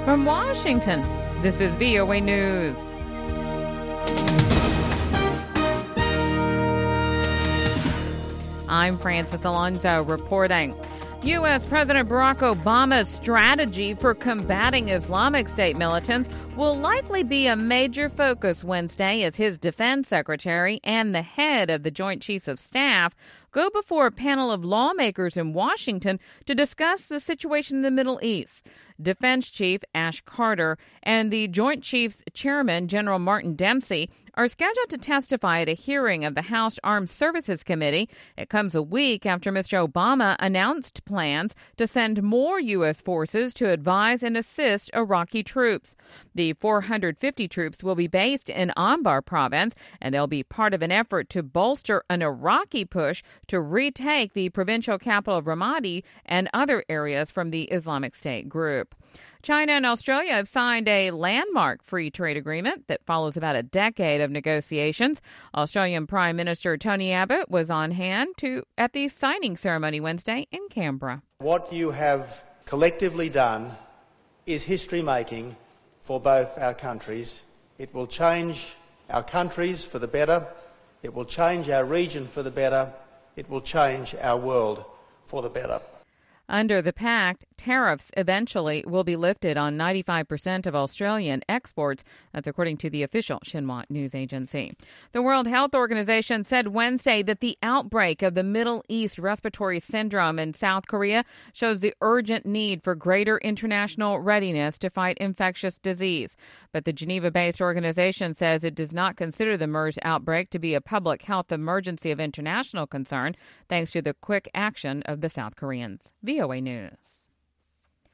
From Washington, this is VOA News. I'm Francis Alonso reporting. U.S. President Barack Obama's strategy for combating Islamic State militants will likely be a major focus Wednesday as his defense secretary and the head of the Joint Chiefs of Staff go before a panel of lawmakers in Washington to discuss the situation in the Middle East. Defense Chief Ash Carter and the Joint Chiefs Chairman General Martin Dempsey are scheduled to testify at a hearing of the House Armed Services Committee. It comes a week after Mr. Obama announced plans to send more U.S. forces to advise and assist Iraqi troops. The 450 troops will be based in Anbar province, and they'll be part of an effort to bolster an Iraqi push to retake the provincial capital of Ramadi and other areas from the Islamic State group. China and Australia have signed a landmark free trade agreement that follows about a decade of negotiations. Australian Prime Minister Tony Abbott was on hand at the signing ceremony Wednesday in Canberra. What you have collectively done is history-making for both our countries. It will change our countries for the better. It will change our region for the better. It will change our world for the better. Under the pact, tariffs eventually will be lifted on 95% of Australian exports. That's according to the official Xinhua news agency. The World Health Organization said Wednesday that the outbreak of the Middle East respiratory syndrome in South Korea shows the urgent need for greater international readiness to fight infectious disease. But the Geneva-based organization says it does not consider the MERS outbreak to be a public health emergency of international concern, thanks to the quick action of the South Koreans. VOA News.